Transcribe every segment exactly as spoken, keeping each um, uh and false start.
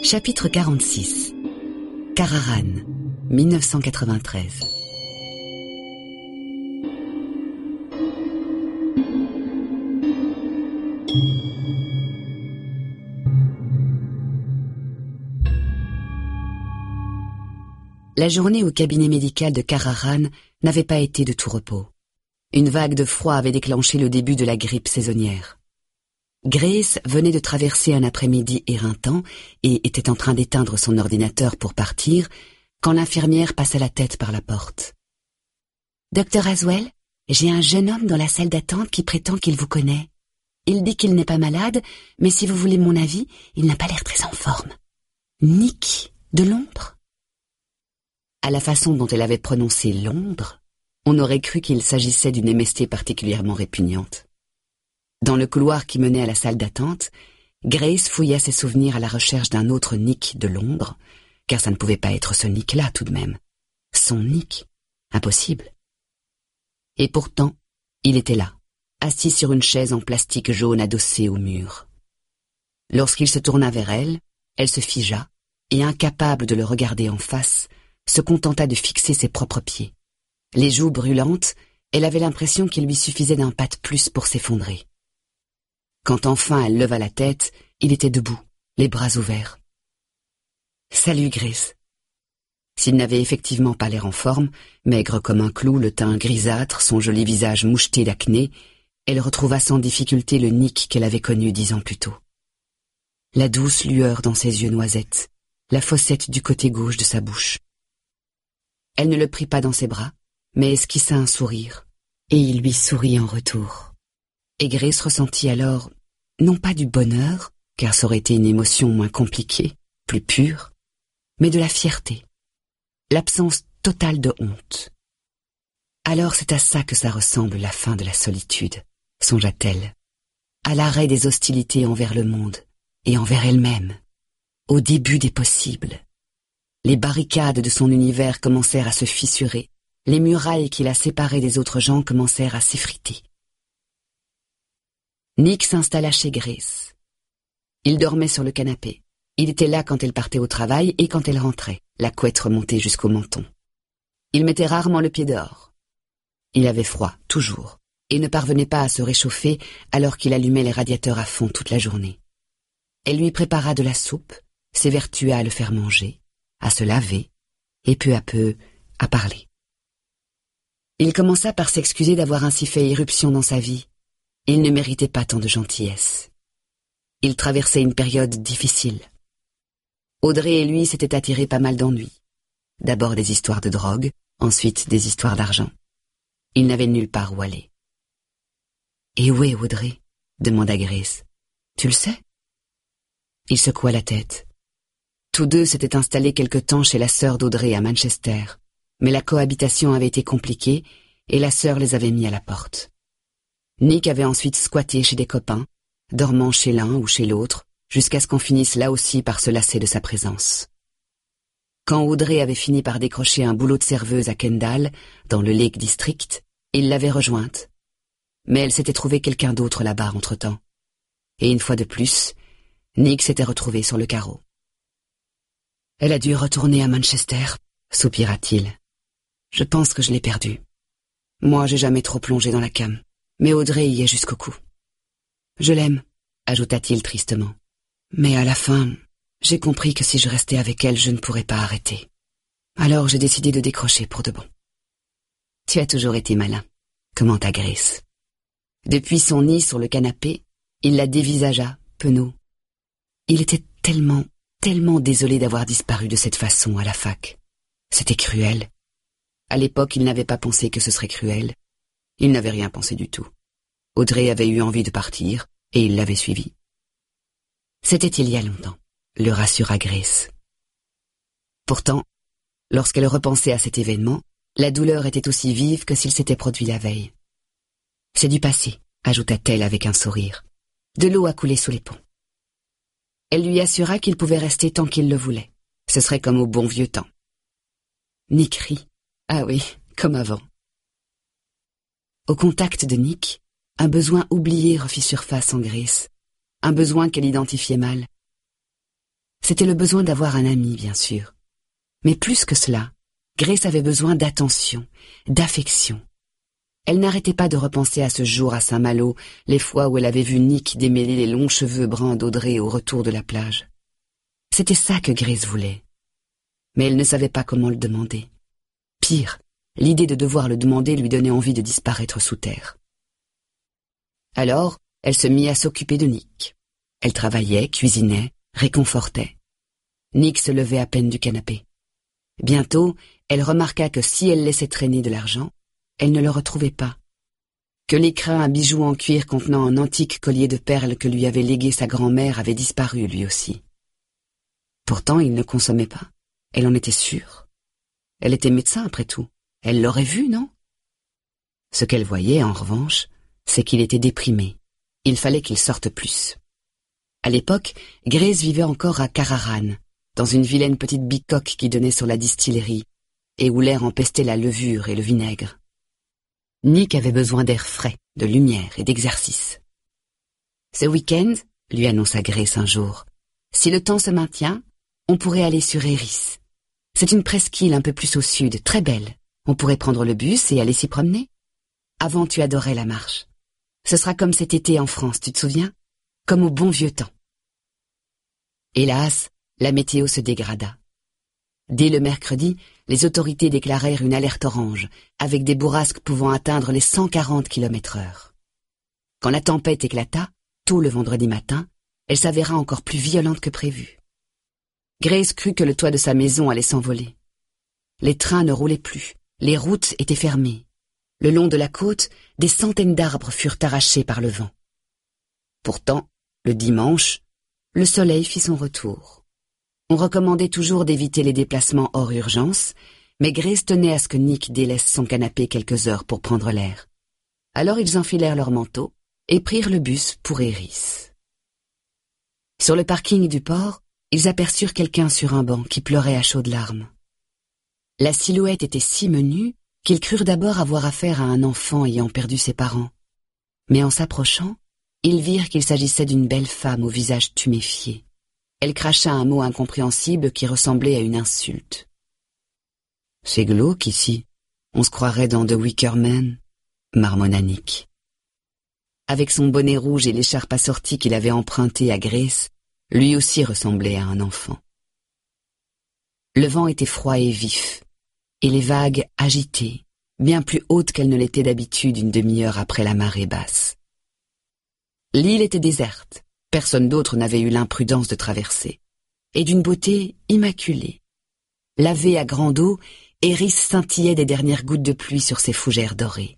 Chapitre quarante-six. Kararan, mille neuf cent quatre-vingt-treize. La journée au cabinet médical de Kararan n'avait pas été de tout repos. Une vague de froid avait déclenché le début de la grippe saisonnière. Grace venait de traverser un après-midi éreintant et était en train d'éteindre son ordinateur pour partir quand l'infirmière passa la tête par la porte. « Docteur Haswell, j'ai un jeune homme dans la salle d'attente qui prétend qu'il vous connaît. Il dit qu'il n'est pas malade, mais si vous voulez mon avis, il n'a pas l'air très en forme. Nick, de Londres ?» À la façon dont elle avait prononcé Londres, on aurait cru qu'il s'agissait d'une M S T particulièrement répugnante. Dans le couloir qui menait à la salle d'attente, Grace fouilla ses souvenirs à la recherche d'un autre Nick de Londres, car ça ne pouvait pas être ce Nick-là tout de même. Son Nick, impossible. Et pourtant, il était là, assis sur une chaise en plastique jaune adossée au mur. Lorsqu'il se tourna vers elle, elle se figea, et incapable de le regarder en face, se contenta de fixer ses propres pieds. Les joues brûlantes, elle avait l'impression qu'il lui suffisait d'un pas de plus pour s'effondrer. Quand enfin elle leva la tête, il était debout, les bras ouverts. « Salut, Grace. » S'il n'avait effectivement pas l'air en forme, maigre comme un clou, le teint grisâtre, son joli visage moucheté d'acné, elle retrouva sans difficulté le Nick qu'elle avait connu dix ans plus tôt. La douce lueur dans ses yeux noisettes, la fossette du côté gauche de sa bouche. Elle ne le prit pas dans ses bras, mais esquissa un sourire, et il lui sourit en retour. Et Grace ressentit alors, non pas du bonheur, car ça aurait été une émotion moins compliquée, plus pure, mais de la fierté, l'absence totale de honte. Alors c'est à ça que ça ressemble la fin de la solitude, songea-t-elle, à l'arrêt des hostilités envers le monde et envers elle-même, au début des possibles. Les barricades de son univers commencèrent à se fissurer, les murailles qui la séparaient des autres gens commencèrent à s'effriter. Nick s'installa chez Grace. Il dormait sur le canapé. Il était là quand elle partait au travail et quand elle rentrait, la couette remontée jusqu'au menton. Il mettait rarement le pied dehors. Il avait froid, toujours, et ne parvenait pas à se réchauffer alors qu'il allumait les radiateurs à fond toute la journée. Elle lui prépara de la soupe, s'évertua à le faire manger, à se laver, et peu à peu à parler. Il commença par s'excuser d'avoir ainsi fait irruption dans sa vie. Il ne méritait pas tant de gentillesse. Il traversait une période difficile. Audrey et lui s'étaient attirés pas mal d'ennuis. D'abord des histoires de drogue, ensuite des histoires d'argent. Il n'avait nulle part où aller. « Et où est Audrey ?» demanda Grace. « Tu le sais ?» Il secoua la tête. Tous deux s'étaient installés quelque temps chez la sœur d'Audrey à Manchester, mais la cohabitation avait été compliquée et la sœur les avait mis à la porte. Nick avait ensuite squatté chez des copains, dormant chez l'un ou chez l'autre, jusqu'à ce qu'on finisse là aussi par se lasser de sa présence. Quand Audrey avait fini par décrocher un boulot de serveuse à Kendal, dans le Lake District, il l'avait rejointe. Mais elle s'était trouvée quelqu'un d'autre là-bas entre-temps. Et une fois de plus, Nick s'était retrouvé sur le carreau. « Elle a dû retourner à Manchester », soupira-t-il. « Je pense que je l'ai perdue. Moi, j'ai jamais trop plongé dans la came. Mais Audrey y est jusqu'au cou. Je l'aime, ajouta-t-il tristement. Mais à la fin, j'ai compris que si je restais avec elle, je ne pourrais pas arrêter. Alors j'ai décidé de décrocher pour de bon. Tu as toujours été malin, commenta Grace. Depuis son nid sur le canapé, il la dévisagea, penaud. Il était tellement, tellement désolé d'avoir disparu de cette façon à la fac. C'était cruel. À l'époque, il n'avait pas pensé que ce serait cruel. Il n'avait rien pensé du tout. Audrey avait eu envie de partir, et il l'avait suivie. C'était il y a longtemps, le rassura Grace. Pourtant, lorsqu'elle repensait à cet événement, la douleur était aussi vive que s'il s'était produit la veille. C'est du passé, ajouta-t-elle avec un sourire. De l'eau a coulé sous les ponts. Elle lui assura qu'il pouvait rester tant qu'il le voulait. Ce serait comme au bon vieux temps. Nick rit. Ah oui, comme avant. Au contact de Nick, un besoin oublié refit surface en Grace, un besoin qu'elle identifiait mal. C'était le besoin d'avoir un ami, bien sûr. Mais plus que cela, Grace avait besoin d'attention, d'affection. Elle n'arrêtait pas de repenser à ce jour à Saint-Malo, les fois où elle avait vu Nick démêler les longs cheveux bruns d'Audrey au retour de la plage. C'était ça que Grace voulait. Mais elle ne savait pas comment le demander. Pire, l'idée de devoir le demander lui donnait envie de disparaître sous terre. Alors, elle se mit à s'occuper de Nick. Elle travaillait, cuisinait, réconfortait. Nick se levait à peine du canapé. Bientôt, elle remarqua que si elle laissait traîner de l'argent, elle ne le retrouvait pas. Que l'écrin à bijoux en cuir contenant un antique collier de perles que lui avait légué sa grand-mère avait disparu lui aussi. Pourtant, il ne consommait pas. Elle en était sûre. Elle était médecin après tout. Elle l'aurait vu, non? Ce qu'elle voyait, en revanche, c'est qu'il était déprimé. Il fallait qu'il sorte plus. À l'époque, Grace vivait encore à Kararan, dans une vilaine petite bicoque qui donnait sur la distillerie, et où l'air empestait la levure et le vinaigre. Nick avait besoin d'air frais, de lumière et d'exercice. « Ce week-end, lui annonça Grace un jour, si le temps se maintient, on pourrait aller sur Eris. C'est une presqu'île un peu plus au sud, très belle. On pourrait prendre le bus et aller s'y promener. Avant, tu adorais la marche. Ce sera comme cet été en France, tu te souviens? Comme au bon vieux temps. » Hélas, la météo se dégrada. Dès le mercredi, les autorités déclarèrent une alerte orange, avec des bourrasques pouvant atteindre les cent quarante kilomètres heure. Quand la tempête éclata, tôt le vendredi matin, elle s'avéra encore plus violente que prévu. Grace crut que le toit de sa maison allait s'envoler. Les trains ne roulaient plus, les routes étaient fermées. Le long de la côte, des centaines d'arbres furent arrachés par le vent. Pourtant, le dimanche, le soleil fit son retour. On recommandait toujours d'éviter les déplacements hors urgence, mais Grace tenait à ce que Nick délaisse son canapé quelques heures pour prendre l'air. Alors ils enfilèrent leurs manteaux et prirent le bus pour Eris. Sur le parking du port, ils aperçurent quelqu'un sur un banc qui pleurait à chaudes larmes. La silhouette était si menue qu'ils crurent d'abord avoir affaire à un enfant ayant perdu ses parents. Mais en s'approchant, ils virent qu'il s'agissait d'une belle femme au visage tuméfié. Elle cracha un mot incompréhensible qui ressemblait à une insulte. « C'est glauque ici. On se croirait dans The Wicker Man », marmonna Nick. Avec son bonnet rouge et l'écharpe assortie qu'il avait empruntée à Grace, lui aussi ressemblait à un enfant. Le vent était froid et vif, et les vagues agitées, bien plus hautes qu'elles ne l'étaient d'habitude une demi-heure après la marée basse. L'île était déserte, personne d'autre n'avait eu l'imprudence de traverser, et d'une beauté immaculée. Lavée à grande eau, Eris scintillait des dernières gouttes de pluie sur ses fougères dorées.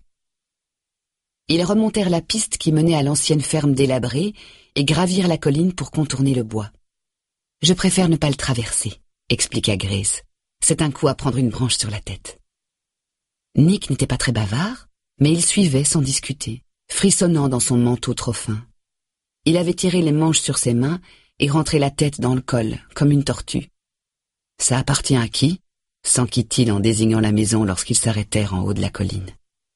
Ils remontèrent la piste qui menait à l'ancienne ferme délabrée et gravirent la colline pour contourner le bois. « Je préfère ne pas le traverser », expliqua Grace. « C'est un coup à prendre une branche sur la tête. » Nick n'était pas très bavard, mais il suivait sans discuter, frissonnant dans son manteau trop fin. Il avait tiré les manches sur ses mains et rentré la tête dans le col, comme une tortue. « Ça appartient à qui ?» s'enquit-il en désignant la maison lorsqu'ils s'arrêtèrent en haut de la colline.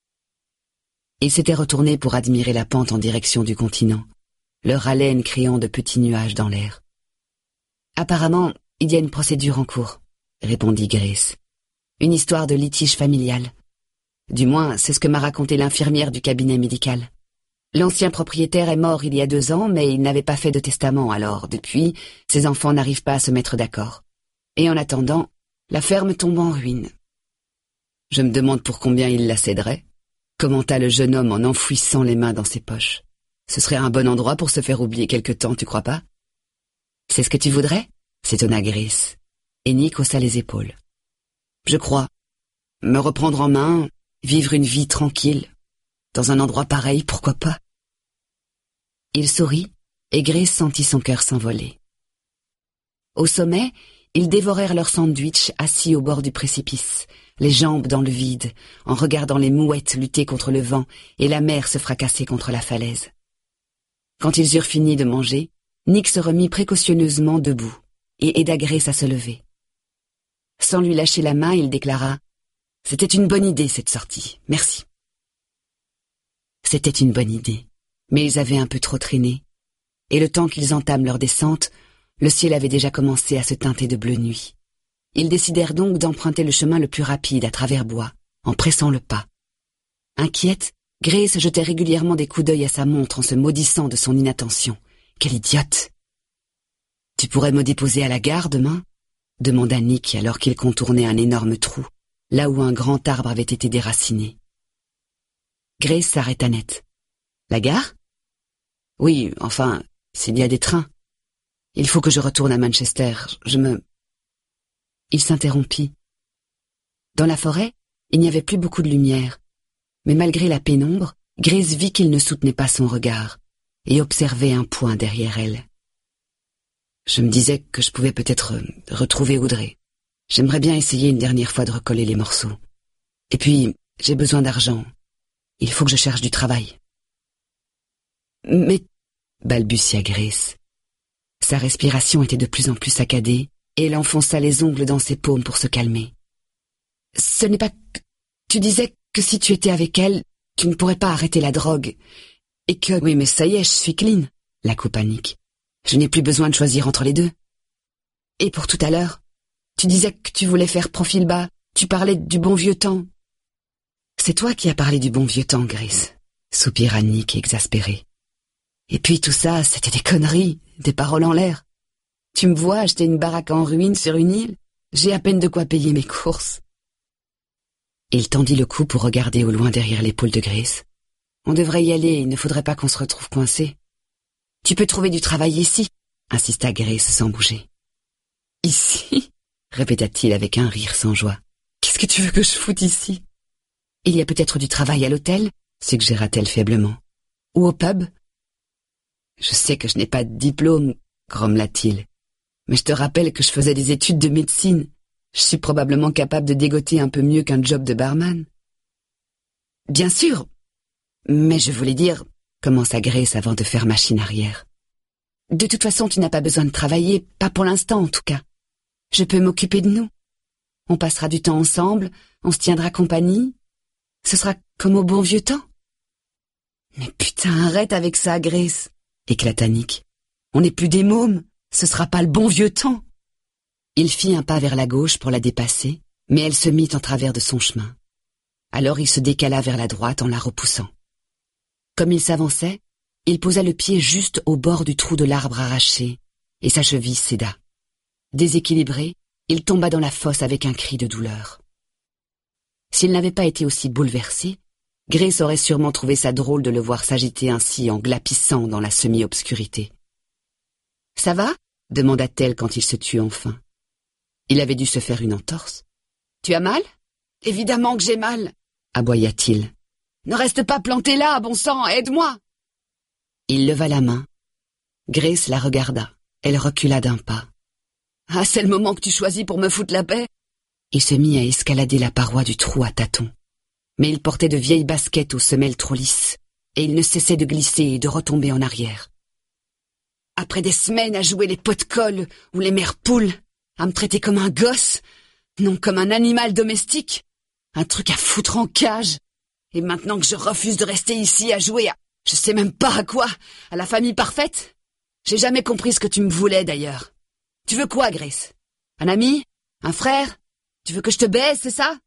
Ils s'étaient retournés pour admirer la pente en direction du continent, leur haleine créant de petits nuages dans l'air. « Apparemment, il y a une procédure en cours », répondit Grace. « Une histoire de litige familial. Du moins, c'est ce que m'a raconté l'infirmière du cabinet médical. L'ancien propriétaire est mort il y a deux ans, mais il n'avait pas fait de testament, alors, depuis, ses enfants n'arrivent pas à se mettre d'accord. Et en attendant, la ferme tombe en ruine. » « Je me demande pour combien il la céderait », commenta le jeune homme en enfouissant les mains dans ses poches. « Ce serait un bon endroit pour se faire oublier quelque temps, tu crois pas ?»« C'est ce que tu voudrais ?» s'étonna Grace, et Nick haussa les épaules. « Je crois. Me reprendre en main, vivre une vie tranquille. Dans un endroit pareil, pourquoi pas ?» Il sourit, et Grace sentit son cœur s'envoler. Au sommet, ils dévorèrent leur sandwich assis au bord du précipice, les jambes dans le vide, en regardant les mouettes lutter contre le vent et la mer se fracasser contre la falaise. Quand ils eurent fini de manger, Nick se remit précautionneusement debout et aida Grace à se lever. Sans lui lâcher la main, il déclara « C'était une bonne idée cette sortie, merci. » C'était une bonne idée, mais ils avaient un peu trop traîné, et le temps qu'ils entament leur descente, Le ciel avait déjà commencé à se teinter de bleu nuit. Ils décidèrent donc d'emprunter le chemin le plus rapide à travers bois, en pressant le pas. Inquiète, Grace jetait régulièrement des coups d'œil à sa montre en se maudissant de son inattention. Quelle idiote! « Tu pourrais me déposer à la gare demain ?» demanda Nick alors qu'il contournait un énorme trou, là où un grand arbre avait été déraciné. Grace s'arrêta net. « La gare ? Oui, enfin, s'il y a des trains. Il faut que je retourne à Manchester, je me... » Il s'interrompit. Dans la forêt, il n'y avait plus beaucoup de lumière, mais malgré la pénombre, Grace vit qu'il ne soutenait pas son regard et observait un point derrière elle. Je me disais que je pouvais peut-être retrouver Audrey. J'aimerais bien essayer une dernière fois de recoller les morceaux. Et puis, j'ai besoin d'argent. Il faut que je cherche du travail. Mais, balbutia Grace. Sa respiration était de plus en plus saccadée et elle enfonça les ongles dans ses paumes pour se calmer. Ce n'est pas... que... Tu disais que si tu étais avec elle, tu ne pourrais pas arrêter la drogue. Et que... Oui, mais ça y est, je suis clean, la coupa Nick. Je n'ai plus besoin de choisir entre les deux. Et pour tout à l'heure, tu disais que tu voulais faire profil bas, tu parlais du bon vieux temps. C'est toi qui as parlé du bon vieux temps, Grace, soupira Nick exaspéré. Et puis tout ça, c'était des conneries, des paroles en l'air. Tu me vois acheter une baraque en ruine sur une île? J'ai à peine de quoi payer mes courses. Il tendit le cou pour regarder au loin derrière l'épaule de Grace. On devrait y aller, il ne faudrait pas qu'on se retrouve coincés. Tu peux trouver du travail ici, insista Grace sans bouger. Ici? Répéta-t-il avec un rire sans joie. Qu'est-ce que tu veux que je foute ici? Il y a peut-être du travail à l'hôtel, suggéra-t-elle faiblement. Ou au pub? Je sais que je n'ai pas de diplôme, grommela-t-il. Mais je te rappelle que je faisais des études de médecine. Je suis probablement capable de dégoter un peu mieux qu'un job de barman. Bien sûr, mais je voulais dire, commença Grace avant de faire machine arrière. De toute façon, tu n'as pas besoin de travailler, pas pour l'instant en tout cas. Je peux m'occuper de nous. On passera du temps ensemble, on se tiendra compagnie. Ce sera comme au bon vieux temps. Mais putain, arrête avec ça, Grace, éclata Nick. On n'est plus des mômes, ce sera pas le bon vieux temps. Il fit un pas vers la gauche pour la dépasser, mais elle se mit en travers de son chemin. Alors il se décala vers la droite en la repoussant. Comme il s'avançait, il posa le pied juste au bord du trou de l'arbre arraché, et sa cheville céda. Déséquilibré, il tomba dans la fosse avec un cri de douleur. S'il n'avait pas été aussi bouleversé, Grace aurait sûrement trouvé ça drôle de le voir s'agiter ainsi en glapissant dans la semi-obscurité. « Ça va ?» demanda-t-elle quand il se tut enfin. Il avait dû se faire une entorse. « Tu as mal ?»« Évidemment que j'ai mal !» aboya-t-il. « Ne reste pas planté là, bon sang, aide-moi !» Il leva la main. Grace la regarda. Elle recula d'un pas. « Ah, c'est le moment que tu choisis pour me foutre la paix !» Il se mit à escalader la paroi du trou à tâtons. Mais il portait de vieilles baskets aux semelles trop lisses, et il ne cessait de glisser et de retomber en arrière. Après des semaines à jouer les pots-de-colle ou les mères poules, à me traiter comme un gosse, non comme un animal domestique, un truc à foutre en cage, et maintenant que je refuse de rester ici à jouer à... je sais même pas à quoi, à la famille parfaite. J'ai jamais compris ce que tu me voulais d'ailleurs. Tu veux quoi, Grace? Un ami? Un frère? Tu veux que je te baise, c'est ça?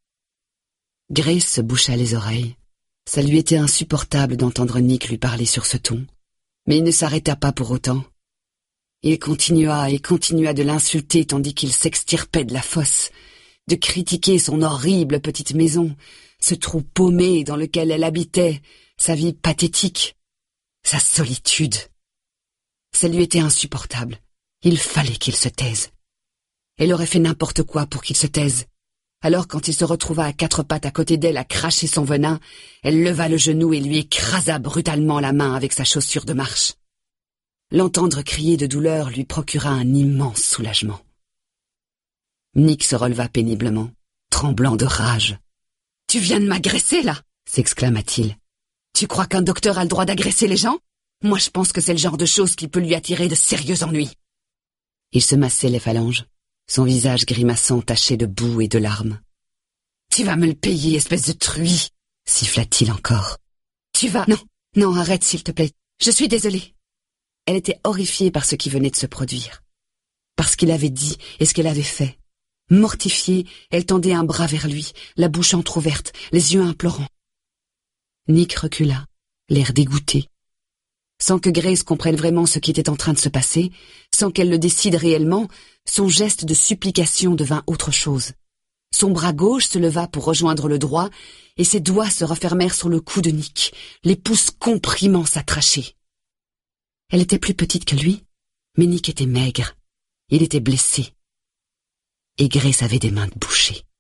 Grace se boucha les oreilles. Ça lui était insupportable d'entendre Nick lui parler sur ce ton, mais il ne s'arrêta pas pour autant. Il continua et continua de l'insulter tandis qu'il s'extirpait de la fosse, de critiquer son horrible petite maison, ce trou paumé dans lequel elle habitait, sa vie pathétique, sa solitude. Ça lui était insupportable. Il fallait qu'il se taise. Elle aurait fait n'importe quoi pour qu'il se taise. Alors quand il se retrouva à quatre pattes à côté d'elle à cracher son venin, elle leva le genou et lui écrasa brutalement la main avec sa chaussure de marche. L'entendre crier de douleur lui procura un immense soulagement. Nick se releva péniblement, tremblant de rage. « Tu viens de m'agresser, là !» s'exclama-t-il. « Tu crois qu'un docteur a le droit d'agresser les gens? Moi, je pense que c'est le genre de chose qui peut lui attirer de sérieux ennuis. » Il se massait les phalanges, son visage grimaçant taché de boue et de larmes. « Tu vas me le payer, espèce de truie !» siffla-t-il encore. « Tu vas... Non, non, arrête s'il te plaît. Je suis désolée. » Elle était horrifiée par ce qui venait de se produire. parce qu'il avait dit et ce qu'elle avait fait. Mortifiée, elle tendait un bras vers lui, la bouche entr'ouverte, les yeux implorants. Nick recula, l'air dégoûté. Sans que Grace comprenne vraiment ce qui était en train de se passer, sans qu'elle le décide réellement, son geste de supplication devint autre chose. Son bras gauche se leva pour rejoindre le droit, et ses doigts se refermèrent sur le cou de Nick, les pouces comprimant sa trachée. Elle était plus petite que lui, mais Nick était maigre. Il était blessé. Et Grace avait des mains de boucher.